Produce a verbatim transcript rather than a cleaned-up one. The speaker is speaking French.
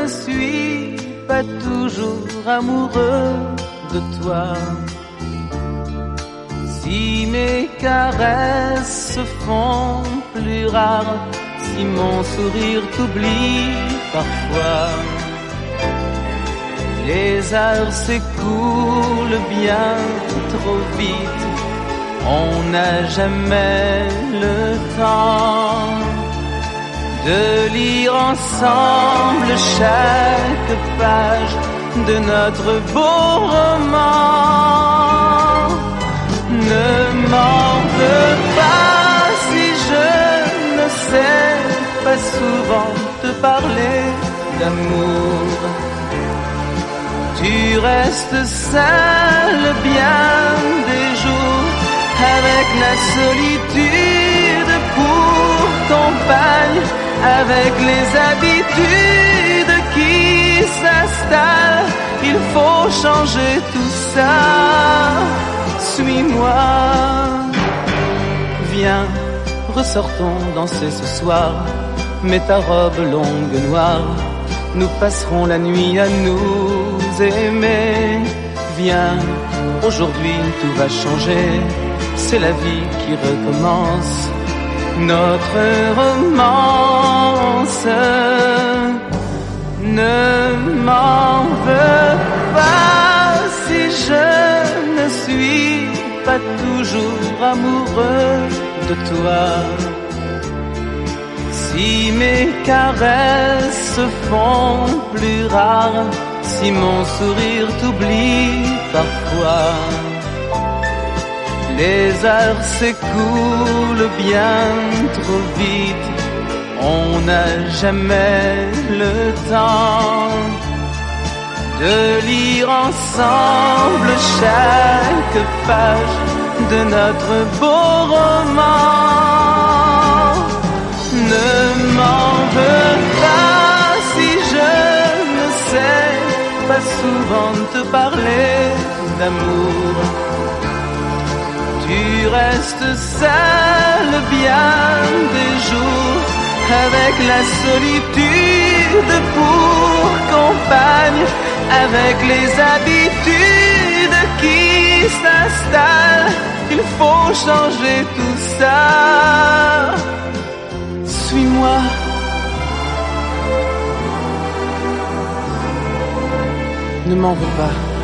ne suis pas toujours amoureux de toi. Si mes caresses se font plus rares, si mon sourire t'oublie parfois, les heures s'écoulent bien trop vite, on n'a jamais le temps de lire ensemble chaque page de notre beau roman. Ne m'en veux pas si je ne sais pas souvent te parler d'amour. Tu restes seul bien des jours, avec la solitude pour compagne, avec les habitudes qui s'installent. Il faut changer tout ça. Suis-moi, viens, ressortons danser ce soir. Mets ta robe longue noire, nous passerons la nuit à nous aimer. Viens, aujourd'hui tout va changer, c'est la vie qui recommence, notre romance. Ne m'en veux pas si je ne suis pas toujours amoureux de toi. Si mes caresses se font plus rares, si mon sourire t'oublie parfois, les heures s'écoulent bien trop vite, on n'a jamais le temps de lire ensemble chaque page de notre beau roman. Ne m'en veux pas si je ne sais pas souvent te parler d'amour. Tu restes seul bien des jours, avec la solitude pour compagne, avec les habitudes qui s'installent. Il faut changer tout ça. Suis-moi, ne m'en veux pas.